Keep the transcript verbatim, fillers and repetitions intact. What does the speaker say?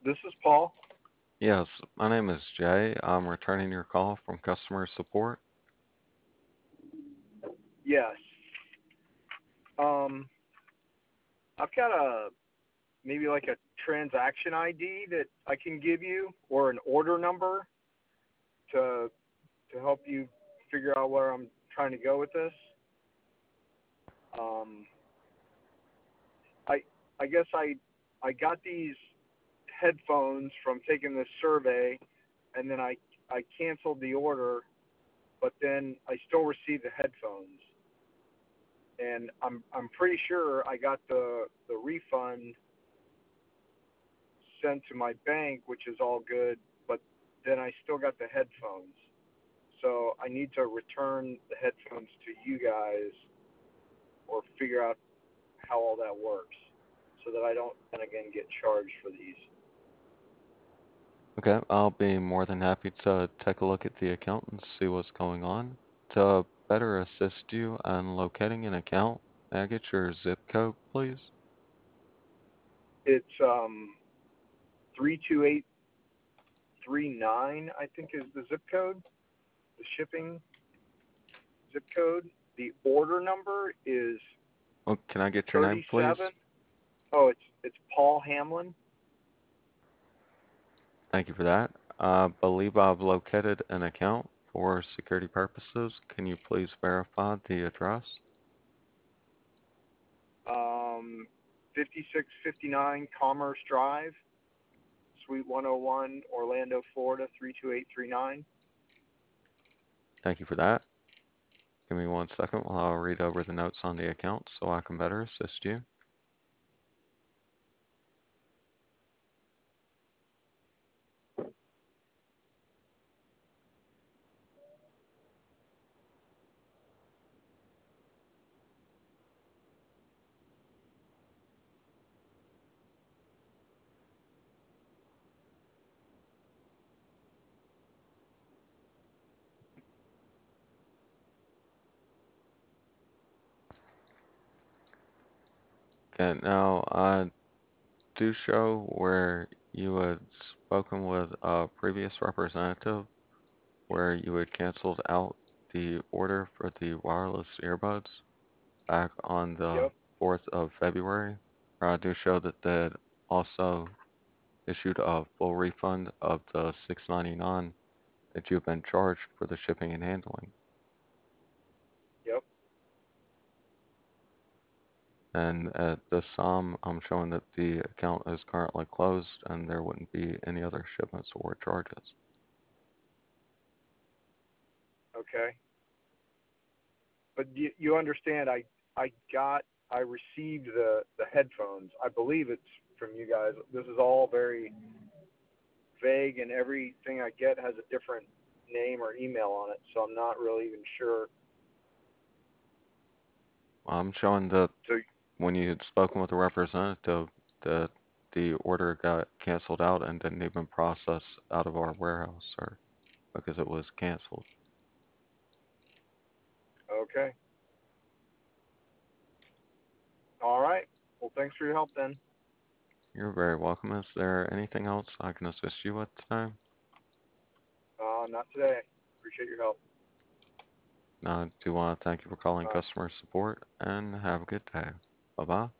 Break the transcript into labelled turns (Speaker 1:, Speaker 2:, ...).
Speaker 1: This is Paul.
Speaker 2: Yes, my name is Jay. I'm returning your call from customer support.
Speaker 1: Yes. Um, I've got a maybe like a transaction I D that I can give you or an order number to to help you figure out where I'm trying to go with this. Um, I I guess I I got these headphones from taking this survey, and then I I canceled the order, but then I still received the headphones, and I'm I'm pretty sure I got the the refund sent to my bank, which is all good, but then I still got the headphones. So I need to return the headphones to you guys or figure out how all that works so that I don't then again get charged for these.
Speaker 2: Okay, I'll be more than happy to take a look at the account and see what's going on. To better assist you in locating an account, may I get your zip code, please?
Speaker 1: It's um three two eight three nine I think is the zip code, the shipping zip code. The order number is
Speaker 2: Oh, can I get your name,
Speaker 1: thirty-seven.
Speaker 2: please?
Speaker 1: Oh, it's it's Paul Hamlin.
Speaker 2: Thank you for that. I believe I've located an account for security purposes. Can you please verify the address?
Speaker 1: Um fifty-six fifty-nine Commerce Drive, Suite one oh one, Orlando, Florida three two eight three nine.
Speaker 2: Thank you for that. Give me one second while I'll read over the notes on the account so I can better assist you. Okay, now I do show where you had spoken with a previous representative where you had canceled out the order for the wireless earbuds back on the
Speaker 1: Yep.
Speaker 2: fourth of February. I do show that they had also issued a full refund of the six ninety-nine that you've been charged for the shipping and handling.
Speaker 1: Yep.
Speaker 2: And at this time, I'm showing that the account is currently closed and there wouldn't be any other shipments or charges.
Speaker 1: Okay. But you, you understand, I I got I received the the headphones. I believe it's from you guys. This is all very vague, and everything I get has a different name or email on it, so I'm not really even sure.
Speaker 2: I'm showing that
Speaker 1: So
Speaker 2: when you had spoken with a representative, that the order got canceled out and didn't even process out of our warehouse, sir, because it was canceled.
Speaker 1: okay, all right. Well, thanks for your help then.
Speaker 2: You're very welcome. Is there anything else I can assist you with today?
Speaker 1: Uh, not today. Appreciate your help.
Speaker 2: I do want to thank you for calling
Speaker 1: Bye.
Speaker 2: customer support and have a good day. Bye bye.